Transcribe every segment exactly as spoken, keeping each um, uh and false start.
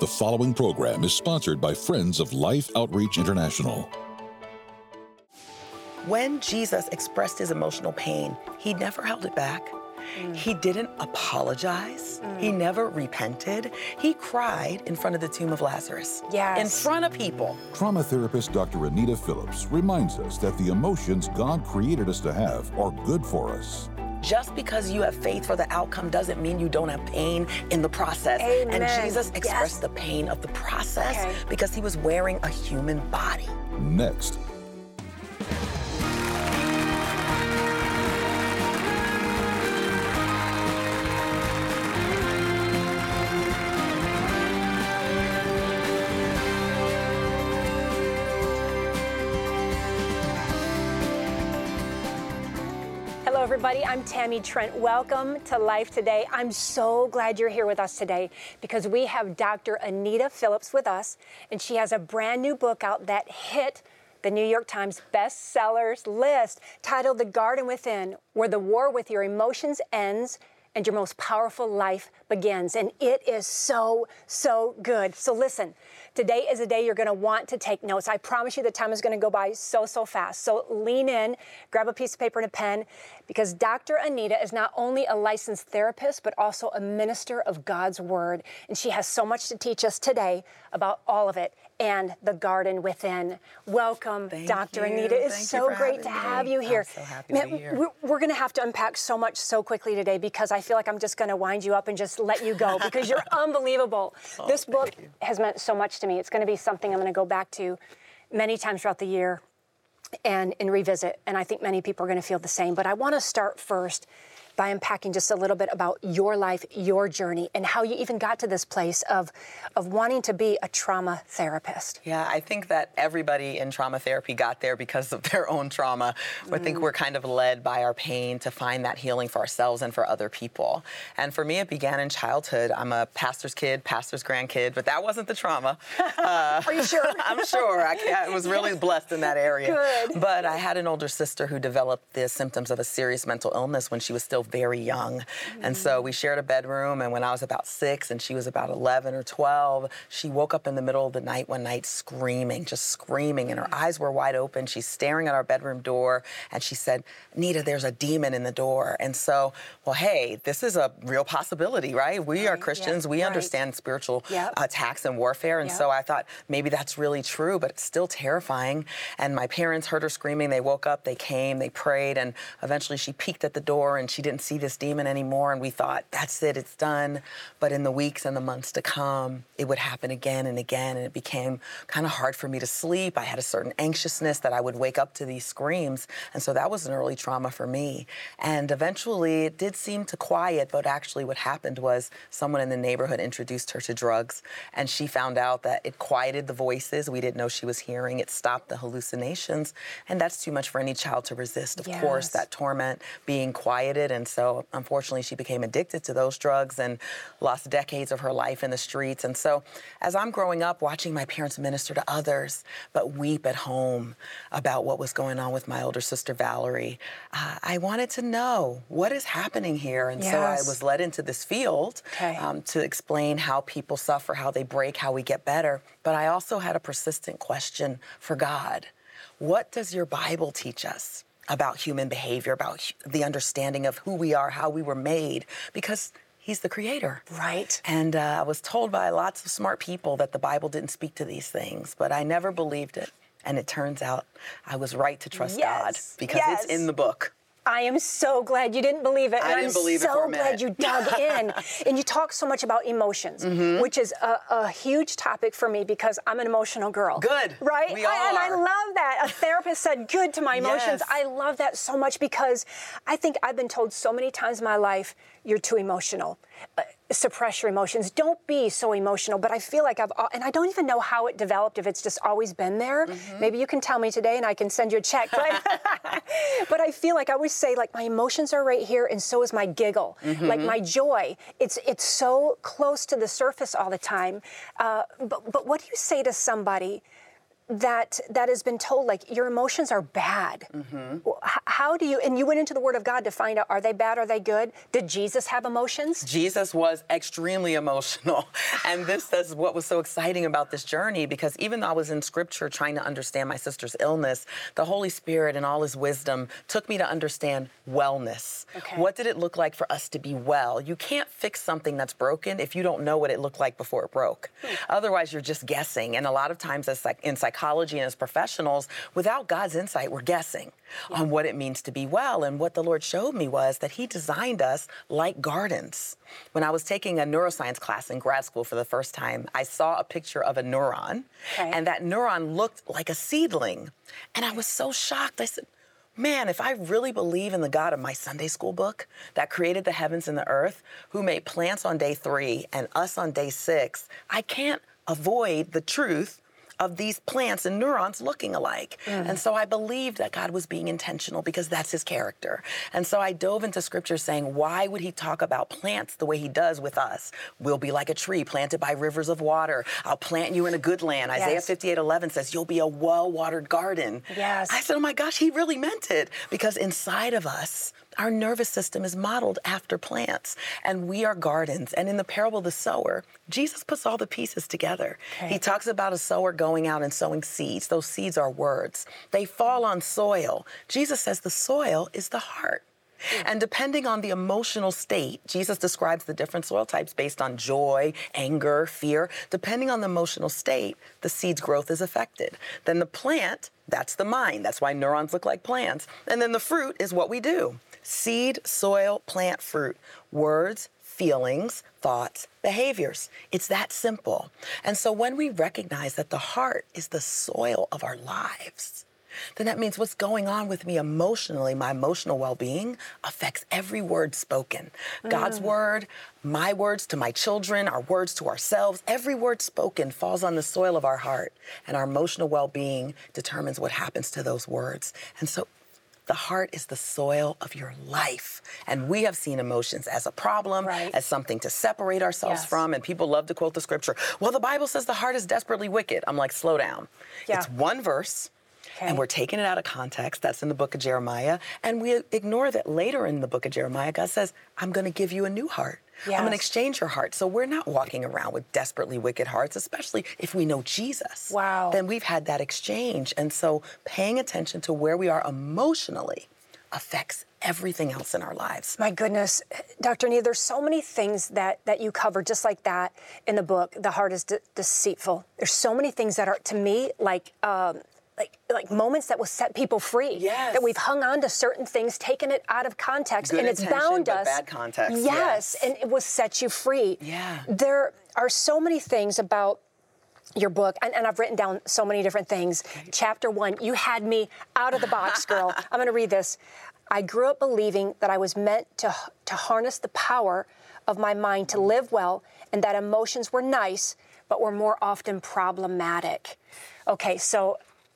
The following program is sponsored by Friends of Life Outreach International. When Jesus expressed his emotional pain, he never held it back. Mm. He didn't apologize. Mm. He never repented. He cried in front of the tomb of Lazarus. Yes. In front of people. Trauma therapist Doctor Anita Phillips reminds us that the emotions God created us to have are good for us. Just because you have faith for the outcome doesn't mean you don't have pain in the process. Amen. And Jesus expressed yes. the pain of the process okay. because he was wearing a human body. Next. Hello, everybody. I'm Tammy Trent. Welcome to Life Today. I'm so glad you're here with us today because we have Doctor Anita Phillips with us, and she has a brand new book out that hit the New York Times bestsellers list titled The Garden Within, where the war with your emotions ends and your most powerful life begins. And it is so, so good. So listen, today is a day you're gonna want to take notes. I promise you the time is gonna go by so, so fast. So lean in, grab a piece of paper and a pen, because Doctor Anita is not only a licensed therapist, but also a minister of God's Word. And she has so much to teach us today about all of it and the garden within. Welcome, Thank Doctor you. Anita. It's Thank so you for great to having have me. you here. I'm so happy Man, to be here. We're, we're gonna have to unpack so much so quickly today because I feel like I'm just gonna wind you up and just let you go because you're unbelievable. Oh, this book you. has meant so much to me. It's gonna be something I'm gonna go back to many times throughout the year and, and revisit, and I think many people are gonna feel the same. But I wanna start first by unpacking just a little bit about your life, your journey, and how you even got to this place of, of wanting to be a trauma therapist. Yeah, I think that everybody in trauma therapy got there because of their own trauma. Mm. I think we're kind of led by our pain to find that healing for ourselves and for other people. And for me, it began in childhood. I'm a pastor's kid, pastor's grandkid, but that wasn't the trauma. Uh, Are you sure? I'm sure. I, I was really blessed in that area. Good. But I had an older sister who developed the symptoms of a serious mental illness when she was still very young. Mm. And so we shared a bedroom, and when I was about six and she was about eleven or twelve, she woke up in the middle of the night one night screaming, just screaming, and her eyes were wide open. She's staring at our bedroom door, and she said, "Nita, there's a demon in the door." And so, well, hey, this is a real possibility, right? We are Christians. Yeah, we right. understand spiritual Yep. attacks and warfare, and Yep. so I thought maybe that's really true, but it's still terrifying. And my parents heard her screaming. They woke up, they came, they prayed, and eventually she peeked at the door, and she didn't see this demon anymore, and we thought, that's it, it's done. But in the weeks and the months to come, it would happen again and again, and it became kind of hard for me to sleep. I had a certain anxiousness that I would wake up to these screams, and so that was an early trauma for me. And eventually, it did seem to quiet, but actually what happened was someone in the neighborhood introduced her to drugs, and she found out that it quieted the voices we didn't know she was hearing. It stopped the hallucinations, and that's too much for any child to resist, of Yes. course, that torment being quieted. And so unfortunately she became addicted to those drugs and lost decades of her life in the streets. And so as I'm growing up watching my parents minister to others but weep at home about what was going on with my older sister Valerie, uh, I wanted to know what is happening here. And so I Yes. was led into this field Okay. um, to explain how people suffer, how they break, how we get better. But I also had a persistent question for God. What does your Bible teach us about human behavior, about the understanding of who we are, how we were made? Because he's the creator. Right. And uh, I was told by lots of smart people that the Bible didn't speak to these things, but I never believed it. And it turns out I was right to trust Yes. God because Yes. it's in the book. I am so glad you didn't believe it. I and didn't I'm believe it so for a glad minute. you dug in. And you talk so much about emotions, mm-hmm. which is a, a huge topic for me because I'm an emotional girl. Good. Right? We all I, and I are. love that. A therapist said good to my emotions. Yes. I love that so much because I think I've been told so many times in my life, you're too emotional. Uh, suppress your emotions. Don't be so emotional. But I feel like I've, and I don't even know how it developed, if it's just always been there. Mm-hmm. Maybe you can tell me today and I can send you a check. But, but I feel like I always say, like, my emotions are right here and so is my giggle. Mm-hmm. Like my joy. It's it's so close to the surface all the time. Uh, but, but what do you say to somebody that that has been told, like, your emotions are bad. Mm-hmm. How do you, and you went into the Word of God to find out, are they bad, are they good? Did Jesus have emotions? Jesus was extremely emotional. And this is what was so exciting about this journey, because even though I was in Scripture trying to understand my sister's illness, the Holy Spirit in all his wisdom took me to understand wellness. Okay. What did it look like for us to be well? You can't fix something that's broken if you don't know what it looked like before it broke. Hmm. Otherwise, you're just guessing. And a lot of times as like in psychology, psychology and as professionals, without God's insight, we're guessing yeah. on what it means to be well. And what the Lord showed me was that he designed us like gardens. When I was taking a neuroscience class in grad school for the first time, I saw a picture of a neuron, okay. and that neuron looked like a seedling. And I was so shocked. I said, man, if I really believe in the God of my Sunday school book that created the heavens and the earth, who made plants on day three and us on day six, I can't avoid the truth of these plants and neurons looking alike. Mm. And so I believed that God was being intentional because that's his character. And so I dove into Scripture saying, why would he talk about plants the way he does with us? We'll be like a tree planted by rivers of water. I'll plant you in a good land. Yes. Isaiah fifty-eight eleven says, you'll be a well-watered garden. Yes. I said, oh my gosh, he really meant it. Because inside of us, our nervous system is modeled after plants, and we are gardens. And in the parable of the sower, Jesus puts all the pieces together. Okay. He talks about a sower going out and sowing seeds. Those seeds are words. They fall on soil. Jesus says the soil is the heart. And depending on the emotional state, Jesus describes the different soil types based on joy, anger, fear. Depending on the emotional state, the seed's growth is affected. Then the plant, that's the mind. That's why neurons look like plants. And then the fruit is what we do. Seed, soil, plant, fruit. Words, feelings, thoughts, behaviors. It's that simple. And so when we recognize that the heart is the soil of our lives, then that means what's going on with me emotionally, my emotional well-being, affects every word spoken. Mm. God's word, my words to my children, our words to ourselves, every word spoken falls on the soil of our heart, and our emotional well-being determines what happens to those words. And so the heart is the soil of your life. And we have seen emotions as a problem, right. as something to separate ourselves yes. from. And people love to quote the Scripture, well, the Bible says the heart is desperately wicked. I'm like, slow down. Yeah. It's one verse. Okay. And we're taking it out of context. That's in the book of Jeremiah. And we ignore that later in the book of Jeremiah, God says, I'm going to give you a new heart. Yes. I'm going to exchange your heart. So we're not walking around with desperately wicked hearts, especially if we know Jesus. Wow. Then we've had that exchange. And so paying attention to where we are emotionally affects everything else in our lives. My goodness. Doctor Anita, there's so many things that, that you cover just like that in the book. The heart is de- deceitful. There's so many things that are, to me, like... Um, Like, like moments that will set people free. Yes. That we've hung on to certain things, taken it out of context, Good and it's bound but us. Bad context. Yes, yes, and it will set you free. Yeah. There are so many things about your book, and, and I've written down so many different things. Okay. Chapter one, you had me out of the box, girl. I'm going to read this. I grew up believing that I was meant to to harness the power of my mind to live well, and that emotions were nice, but were more often problematic. Okay, so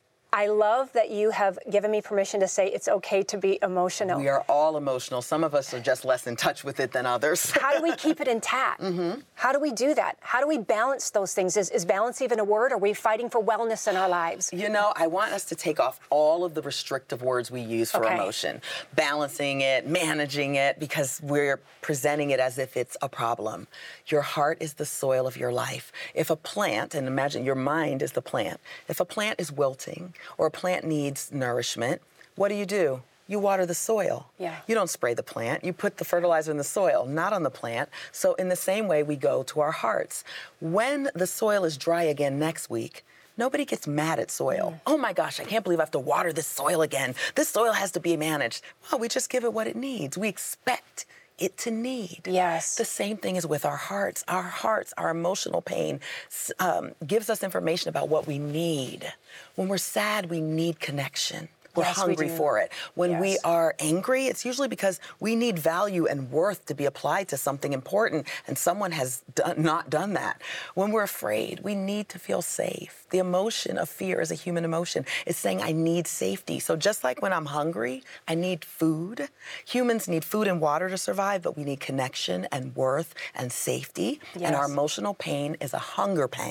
I love that you have given me permission to say it's okay to be emotional. We are all emotional. Some of us are just less in touch with it than others. How do we keep it intact? Mm-hmm. How do we do that? How do we balance those things? Is, is balance even a word? Are we fighting for wellness in our lives? You know, I want us to take off all of the restrictive words we use for okay. emotion. Balancing it, managing it, because we're presenting it as if it's a problem. Your heart is the soil of your life. If a plant, and imagine your mind is the plant, if a plant is wilting, or a plant needs nourishment, what do you do? You water the soil. Yeah. You don't spray the plant. You put the fertilizer in the soil, not on the plant. So in the same way, we go to our hearts. When the soil is dry again next week, nobody gets mad at soil. Mm. Oh my gosh, I can't believe I have to water this soil again. This soil has to be managed. Well, we just give it what it needs. We expect it to need. Yes. The same thing is with our hearts. Our hearts, our emotional pain um, gives us information about what we need. When we're sad, we need connection. We're yes, hungry we for it. When yes. we are angry, it's usually because we need value and worth to be applied to something important, and someone has done, not done that. When we're afraid, we need to feel safe. The emotion of fear is a human emotion. It's saying, I need safety. So just like when I'm hungry, I need food. Humans need food and water to survive, but we need connection and worth and safety. Yes. And our emotional pain is a hunger pang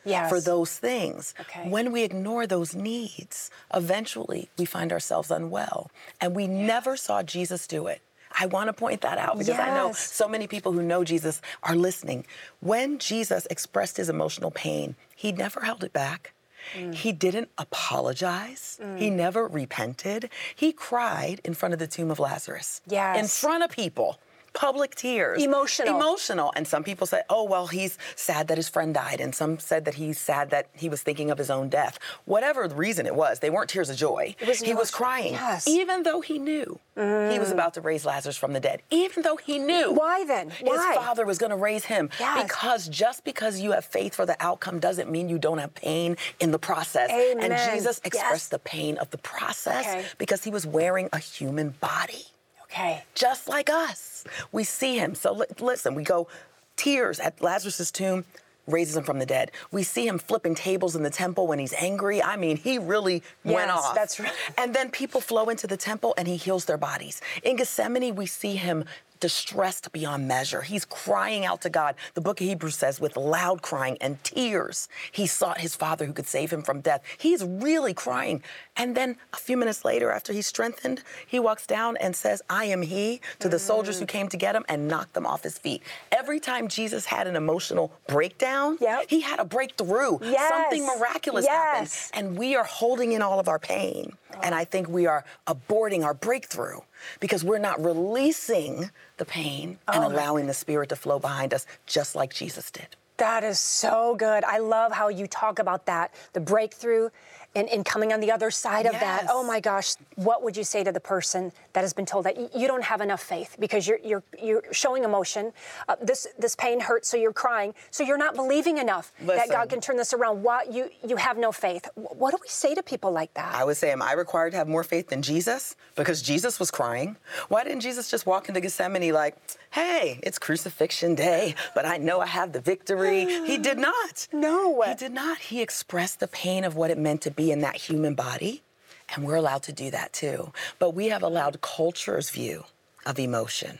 yes. for those things. Okay. When we ignore those needs, eventually we find ourselves unwell. And we yes. never saw Jesus do it. I want to point that out because yes. I know so many people who know Jesus are listening. When Jesus expressed his emotional pain, he never held it back. Mm. He didn't apologize. Mm. He never repented. He cried in front of the tomb of Lazarus. Yes. In front of people. Public tears. Emotional. Emotional. And some people say, oh, well, he's sad that his friend died. And some said that he's sad that he was thinking of his own death. Whatever the reason it was, they weren't tears of joy. It was he was crying. Yes. Even though he knew mm. he was about to raise Lazarus from the dead. Even though he knew. Why then? Why? His father was going to raise him. Yes. Because just because you have faith for the outcome doesn't mean you don't have pain in the process. Amen. And Jesus expressed yes. the pain of the process okay. because he was wearing a human body. Okay. Just like us. We see him. So li- listen, we go tears at Lazarus' tomb, raises him from the dead. We see him flipping tables in the temple when he's angry. I mean, he really yes, went off. That's right. And then people flow into the temple and he heals their bodies. In Gethsemane, we see him distressed beyond measure. He's crying out to God. The book of Hebrews says with loud crying and tears, he sought his father who could save him from death. He's really crying. And then a few minutes later, after he's strengthened, he walks down and says, I am he, to the mm. soldiers who came to get him and knocked them off his feet. Every time Jesus had an emotional breakdown, yep. he had a breakthrough. Yes. Something miraculous yes. happened. And we are holding in all of our pain. Oh. And I think we are aborting our breakthrough because we're not releasing the pain and oh allowing the Spirit to flow behind us just like Jesus did. That is so good. I love how you talk about that, the breakthrough and, and coming on the other side of yes. that. Oh my gosh, what would you say to the person that has been told that you don't have enough faith because you're you're you're showing emotion, uh, this this pain hurts, so you're crying, so you're not believing enough Listen, that God can turn this around. Why you you have no faith? What do we say to people like that? I would say, am I required to have more faith than Jesus? Because Jesus was crying. Why didn't Jesus just walk into Gethsemane like, hey, it's crucifixion day, but I know I have the victory? He did not. No. He did not. He expressed the pain of what it meant to be in that human body, and we're allowed to do that too. But we have allowed culture's view of emotion.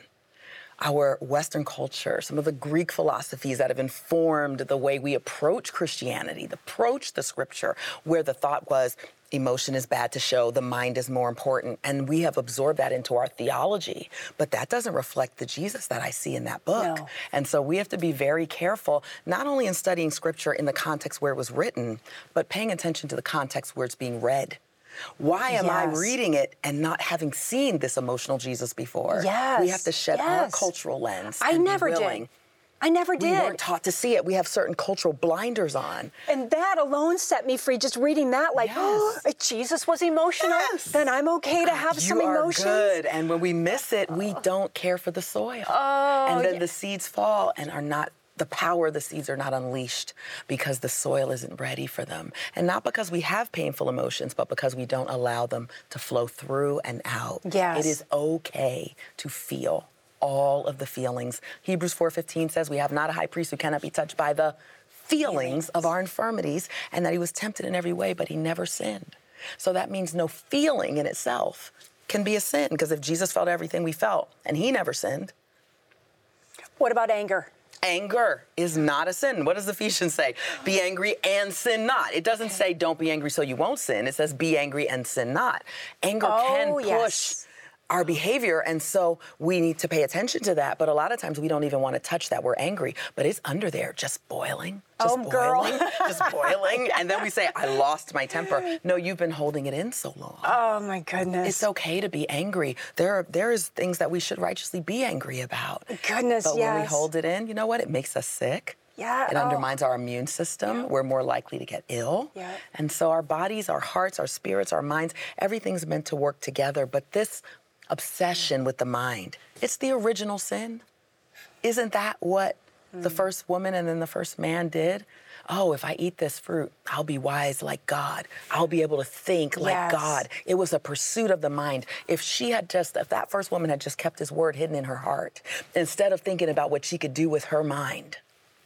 Our Western culture, some of the Greek philosophies that have informed the way we approach Christianity, approach the scripture, where the thought was emotion is bad to show, the mind is more important. And we have absorbed that into our theology. But that doesn't reflect the Jesus that I see in that book. No. And so we have to be very careful, not only in studying scripture in the context where it was written, but paying attention to the context where it's being read. Why am yes. I reading it and not having seen this emotional Jesus before? Yes. We have to shed yes. our cultural lens. I and never be willing. did. I never did. We weren't taught to see it. We have certain cultural blinders on. And that alone set me free, just reading that, like, yes. oh, if Jesus was emotional, yes. then I'm okay to have you some emotions. You are good. And when we miss it, we don't care for the soil. Oh, and then yeah. the seeds fall and are not, the power of the seeds are not unleashed because the soil isn't ready for them. And not because we have painful emotions, but because we don't allow them to flow through and out. Yes. It is okay to feel all of the feelings. Hebrews four fifteen says we have not a high priest who cannot be touched by the feelings, feelings of our infirmities, and that he was tempted in every way, but he never sinned. So that means no feeling in itself can be a sin, because if Jesus felt everything we felt and he never sinned. What about anger? Anger is not a sin. What does Ephesians say? Be angry and sin not. It doesn't say don't be angry so you won't sin. It says be angry and sin not. Anger oh, can push yes. our behavior, and so we need to pay attention to that. But a lot of times we don't even want to touch that. We're angry, but it's under there just boiling, just oh, boiling, girl. just boiling. And then we say, I lost my temper. No, you've been holding it in so long. Oh, my goodness. It's okay to be angry. There are, there is things that we should righteously be angry about. Goodness, but yes. when we hold it in, you know what? It makes us sick. Yeah. It oh. undermines our immune system. Yeah. We're more likely to get ill. Yeah. And so our bodies, our hearts, our spirits, our minds, everything's meant to work together. But this obsession with the mind, it's the original sin. Isn't that what mm. the first woman and then the first man did? Oh, if I eat this fruit, I'll be wise like God. I'll be able to think like yes. God. It was a pursuit of the mind. If she had just, if that first woman had just kept his word hidden in her heart, instead of thinking about what she could do with her mind.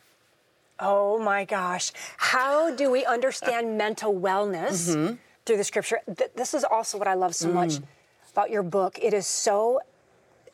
Oh my gosh. How do we understand mental wellness mm-hmm. through the scripture? Th- this is also what I love so mm. much about your book. It is so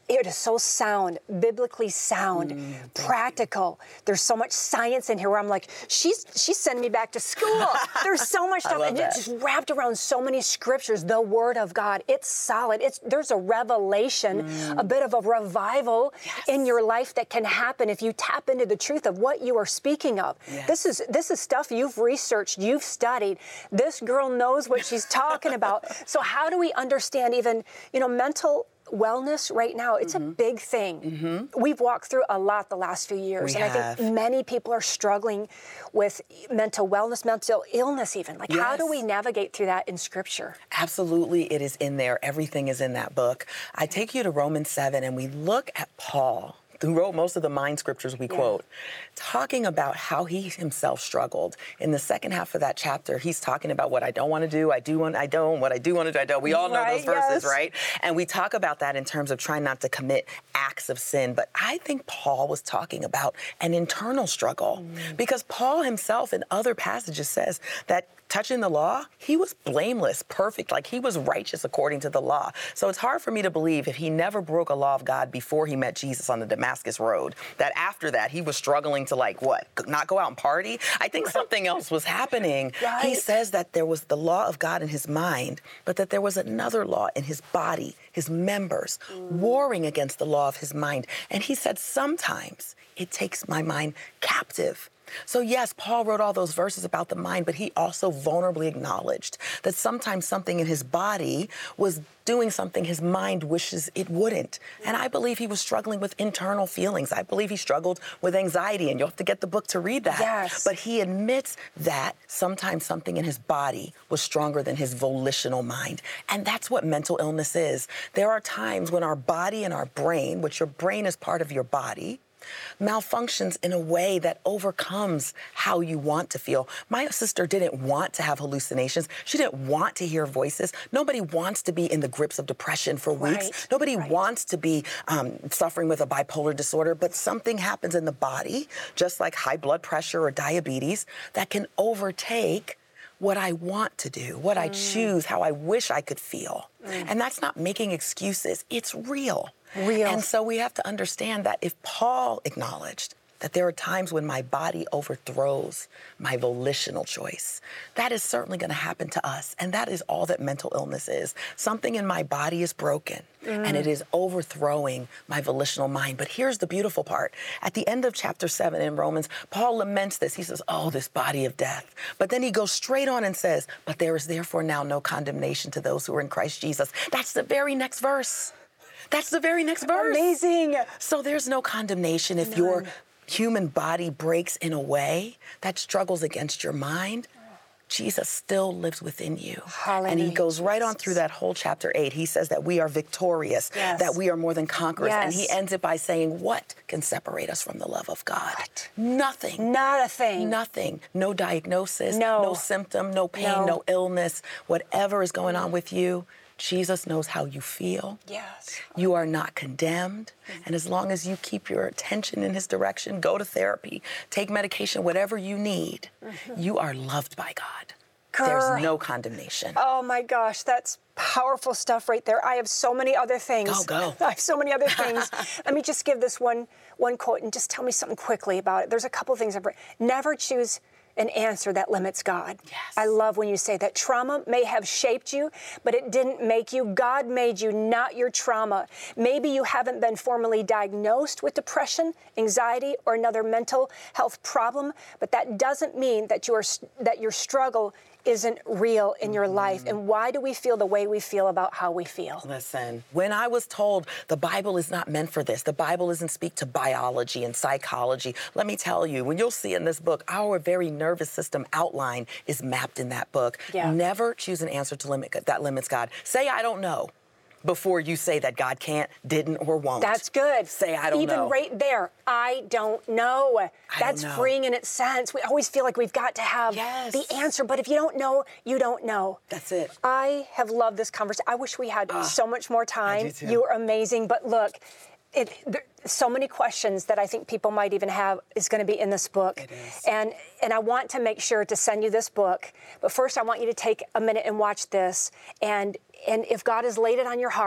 it is so sound, biblically sound, mm, practical. You. There's so much science in here where I'm like, she's she's sending me back to school. There's so much stuff, and it's just wrapped around so many scriptures. The Word of God, it's solid. It's there's a revelation, mm. a bit of a revival yes. in your life that can happen if you tap into the truth of what you are speaking of. Yes. This is this is stuff you've researched, you've studied. This girl knows what she's talking about. So how do we understand even, you know, mental wellness right now? It's mm-hmm. a big thing. Mm-hmm. We've walked through a lot the last few years, we and have. I think many people are struggling with mental wellness, mental illness even. Like, yes. how do we navigate through that in Scripture? Absolutely, it is in there. Everything is in that book. I take you to Romans seven, and we look at Paul, who wrote most of the mind scriptures we yeah. quote, talking about how he himself struggled. In the second half of that chapter, he's talking about what I don't want to do, I do want, I don't, what I do want to do, I don't. We all know right, those verses, yes. right? And we talk about that in terms of trying not to commit acts of sin. But I think Paul was talking about an internal struggle mm. because Paul himself in other passages says that touching the law, he was blameless, perfect, like he was righteous according to the law. So it's hard for me to believe if he never broke a law of God before he met Jesus on the Damascus Road, that after that he was struggling to like, what, not go out and party? I think something else was happening. Right. He says that there was the law of God in his mind, but that there was another law in his body, his members, mm. warring against the law of his mind. And he said, sometimes it takes my mind captive. So yes, Paul wrote all those verses about the mind, but he also vulnerably acknowledged that sometimes something in his body was doing something his mind wishes it wouldn't. And I believe he was struggling with internal feelings. I believe he struggled with anxiety, and you'll have to get the book to read that. Yes. But he admits that sometimes something in his body was stronger than his volitional mind. And that's what mental illness is. There are times when our body and our brain, which your brain is part of your body, malfunctions in a way that overcomes how you want to feel. My sister didn't want to have hallucinations. She didn't want to hear voices. Nobody wants to be in the grips of depression for weeks. Right. Nobody right. wants to be um, suffering with a bipolar disorder, but something happens in the body, just like high blood pressure or diabetes, that can overtake what I want to do, what mm. I choose, how I wish I could feel. Mm. And that's not making excuses. It's real. Real. And so we have to understand that if Paul acknowledged that there are times when my body overthrows my volitional choice, that is certainly going to happen to us. And that is all that mental illness is. Something in my body is broken, mm. and it is overthrowing my volitional mind. But here's the beautiful part. At the end of chapter seven in Romans, Paul laments this. He says, oh, this body of death. But then he goes straight on and says, but there is therefore now no condemnation to those who are in Christ Jesus. That's the very next verse. That's the very next verse. Amazing. So there's no condemnation if None. your human body breaks in a way that struggles against your mind. Jesus still lives within you. Hallelujah. And he goes right on through that whole chapter eight. He says that we are victorious, yes. that we are more than conquerors. Yes. And he ends it by saying, what can separate us from the love of God? What? Nothing. Not a thing. Nothing. No diagnosis, no, no symptom, no pain, no. no illness. Whatever is going on with you, Jesus knows how you feel. Yes. You are not condemned. Mm-hmm. And as long as you keep your attention in his direction, go to therapy, take medication, whatever you need, mm-hmm. you are loved by God. Girl. There's no condemnation. Oh my gosh, that's powerful stuff right there. I have so many other things. Go, go. I have so many other things. Let me just give this one one quote and just tell me something quickly about it. There's a couple things I've read. Never choose an answer that limits God. Yes. I love when you say that. Trauma may have shaped you, but it didn't make you. God made you, not your trauma. Maybe you haven't been formally diagnosed with depression, anxiety, or another mental health problem, but that doesn't mean that your that your struggle isn't real in your life. And why do we feel the way we feel about how we feel? Listen, when I was told the Bible is not meant for this, the Bible doesn't speak to biology and psychology, let me tell you, when you'll see in this book, our very nervous system outline is mapped in that book. Yeah. Never choose an answer to limit that limits God. Say, I don't know, before you say that God can't, didn't, or won't. That's good. Say, I don't Even know. Even right there, I don't know. I That's don't know. freeing in its sense. We always feel like we've got to have yes. the answer, but if you don't know, you don't know. That's it. I have loved this conversation. I wish we had uh, so much more time. I do too. You are amazing, but look, it, there, so many questions that I think people might even have is going to be in this book. It is. And, and I want to make sure to send you this book, but first I want you to take a minute and watch this, and, and if God has laid it on your heart,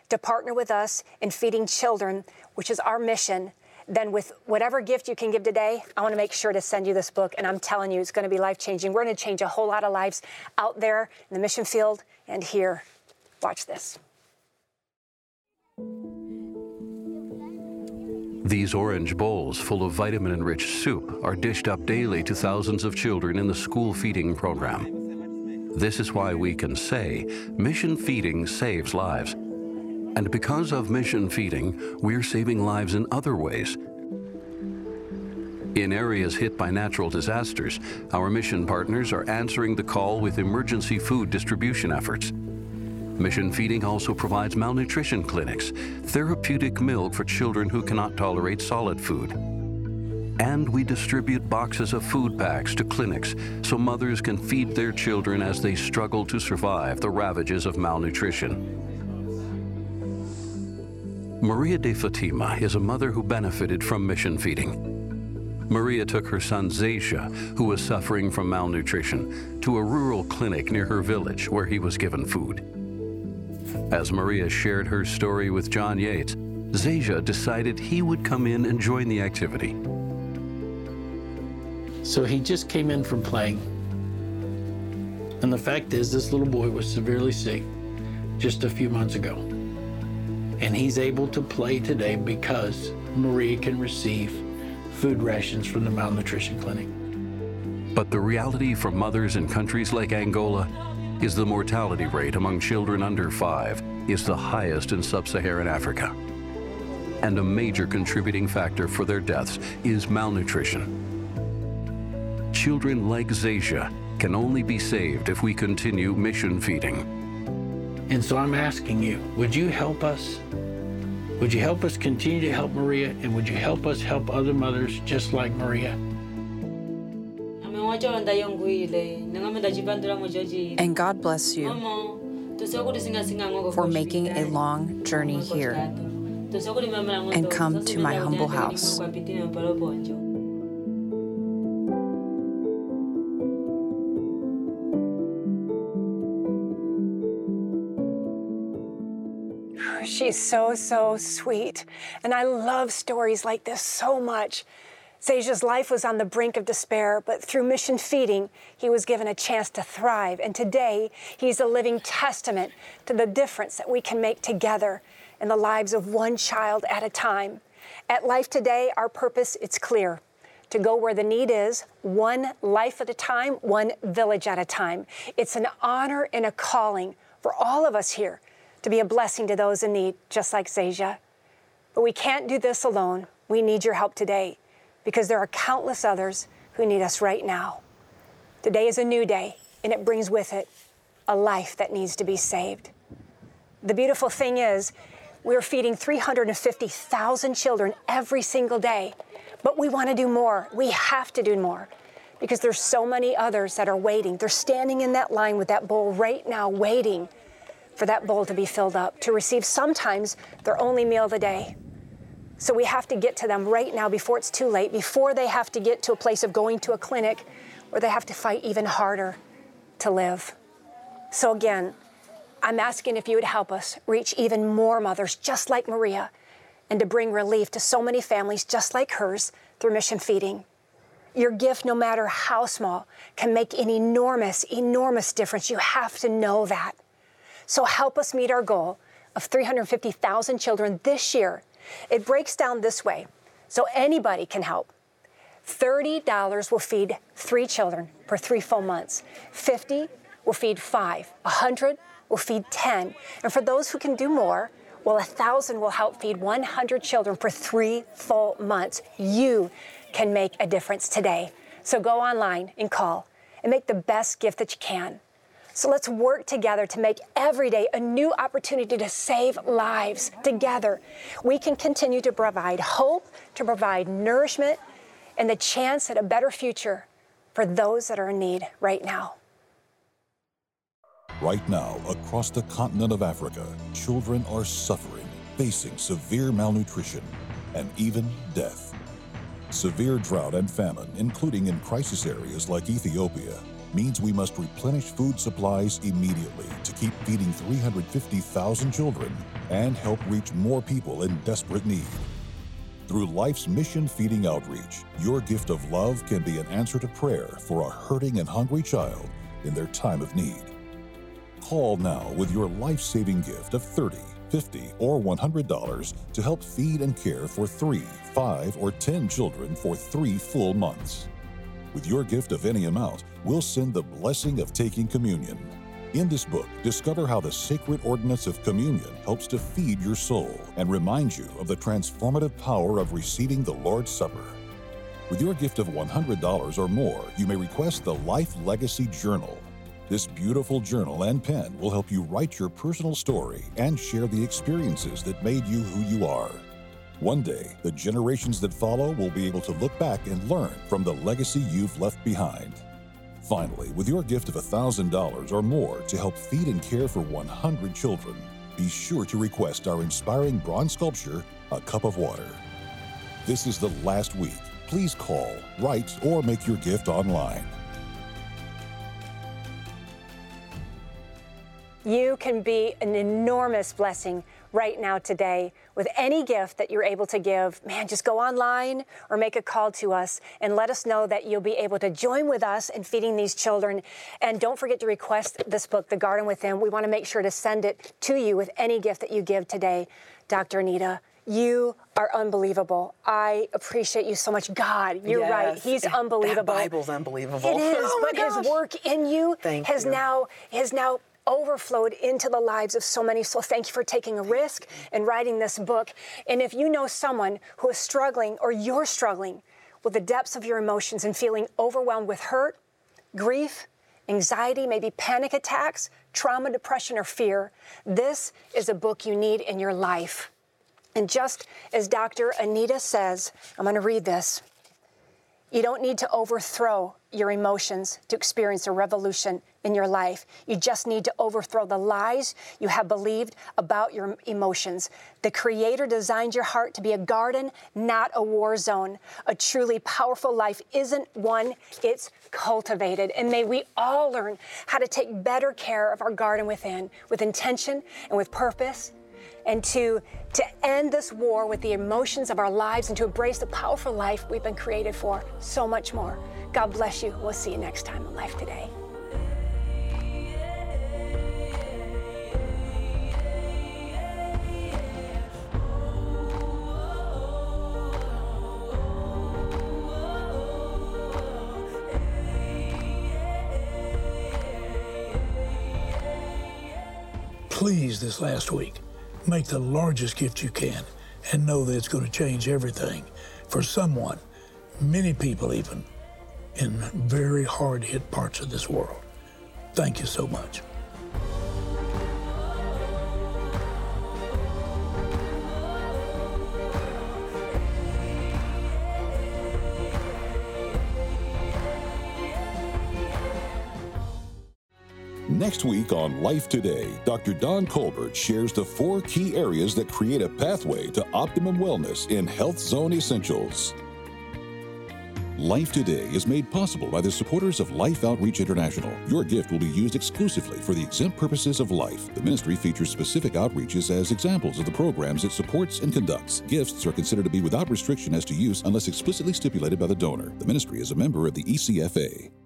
to partner with us in feeding children, which is our mission, then with whatever gift you can give today, I want to make sure to send you this book. And I'm telling you, it's going to be life-changing. We're going to change a whole lot of lives out there in the mission field and here. Watch this. These orange bowls full of vitamin-enriched soup are dished up daily to thousands of children in the school feeding program. This is why we can say mission feeding saves lives. And because of mission feeding, we're saving lives in other ways. In areas hit by natural disasters, our mission partners are answering the call with emergency food distribution efforts. Mission Feeding also provides malnutrition clinics, therapeutic milk for children who cannot tolerate solid food. And we distribute boxes of food packs to clinics so mothers can feed their children as they struggle to survive the ravages of malnutrition. Maria de Fatima is a mother who benefited from Mission Feeding. Maria took her son Zasia, who was suffering from malnutrition, to a rural clinic near her village where he was given food. As Maria shared her story with John Yates, Zasia decided he would come in and join the activity. So he just came in from playing. And the fact is, this little boy was severely sick just a few months ago. And he's able to play today because Maria can receive food rations from the malnutrition clinic. But the reality for mothers in countries like Angola is the mortality rate among children under five is the highest in sub-Saharan Africa. And a major contributing factor for their deaths is malnutrition. Children like Zasia can only be saved if we continue mission feeding. And so I'm asking you, would you help us? Would you help us continue to help Maria, and would you help us help other mothers just like Maria? And God bless you for making a long journey here and come to my humble house. She's so, so sweet. And I love stories like this so much. Zasia's life was on the brink of despair, but through Mission Feeding, he was given a chance to thrive. And today, he's a living testament to the difference that we can make together in the lives of one child at a time. At Life Today, our purpose, it's clear. To go where the need is, one life at a time, one village at a time. It's an honor and a calling for all of us here to be a blessing to those in need, just like Zasia. But we can't do this alone. We need your help today because there are countless others who need us right now. Today is a new day, and it brings with it a life that needs to be saved. The beautiful thing is, we're feeding three hundred fifty thousand children every single day, but we want to do more. We have to do more because there's so many others that are waiting. They're standing in that line with that bowl right now, waiting for that bowl to be filled up, to receive sometimes their only meal of the day. So we have to get to them right now before it's too late, before they have to get to a place of going to a clinic where they have to fight even harder to live. So again, I'm asking if you would help us reach even more mothers just like Maria and to bring relief to so many families just like hers through Mission Feeding. Your gift, no matter how small, can make an enormous, enormous difference. You have to know that. So help us meet our goal of three hundred fifty thousand children this year. It breaks down this way, so anybody can help. thirty dollars will feed three children for three full months. fifty dollars will feed five. one hundred dollars will feed ten. And for those who can do more, well, one thousand dollars will help feed one hundred children for three full months. You can make a difference today. So go online and call and make the best gift that you can. So let's work together to make every day a new opportunity to save lives. Together, we can continue to provide hope, to provide nourishment, and the chance at a better future for those that are in need right now. Right now, across the continent of Africa, children are suffering, facing severe malnutrition and even death. Severe drought and famine, including in crisis areas like Ethiopia, means we must replenish food supplies immediately to keep feeding three hundred fifty thousand children and help reach more people in desperate need. Through Life's Mission Feeding Outreach, your gift of love can be an answer to prayer for a hurting and hungry child in their time of need. Call now with your life-saving gift of thirty dollars, fifty dollars, or one hundred dollars to help feed and care for three, five, or ten children for three full months. With your gift of any amount, we'll send the blessing of taking communion. In this book, discover how the sacred ordinance of communion helps to feed your soul and remind you of the transformative power of receiving the Lord's Supper. With your gift of one hundred dollars or more, you may request the Life Legacy Journal. This beautiful journal and pen will help you write your personal story and share the experiences that made you who you are. One day, the generations that follow will be able to look back and learn from the legacy you've left behind. Finally, with your gift of one thousand dollars or more to help feed and care for one hundred children, be sure to request our inspiring bronze sculpture, A Cup of Water. This is the last week. Please call, write, or make your gift online. You can be an enormous blessing right now today with any gift that you're able to give. Man, just go online or make a call to us and let us know that you'll be able to join with us in feeding these children. And don't forget to request this book, The Garden Within. We want to make sure to send it to you with any gift that you give today. Doctor Anita, you are unbelievable. I appreciate you so much. God, you're yes. right. He's unbelievable. That Bible's unbelievable. It is, oh but his work in you Thank has you. now has now overflowed into the lives of so many. So thank you for taking a risk and writing this book. And if you know someone who is struggling or you're struggling with the depths of your emotions and feeling overwhelmed with hurt, grief, anxiety, maybe panic attacks, trauma, depression, or fear, this is a book you need in your life. And just as Doctor Anita says, I'm going to read this. You don't need to overthrow your emotions to experience a revolution in your life. You just need to overthrow the lies you have believed about your emotions. The Creator designed your heart to be a garden, not a war zone. A truly powerful life isn't one, it's cultivated. And may we all learn how to take better care of our garden within, with intention and with purpose, and to, to end this war with the emotions of our lives and to embrace the powerful life we've been created for. So much more. God bless you. We'll see you next time on Life Today. Please, this last week, make the largest gift you can and know that it's going to change everything for someone, many people even, in very hard-hit parts of this world. Thank you so much. Next week on Life Today, Doctor Don Colbert shares the four key areas that create a pathway to optimum wellness in Health Zone Essentials. Life Today is made possible by the supporters of Life Outreach International. Your gift will be used exclusively for the exempt purposes of life. The ministry features specific outreaches as examples of the programs it supports and conducts. Gifts are considered to be without restriction as to use unless explicitly stipulated by the donor. The ministry is a member of the E C F A.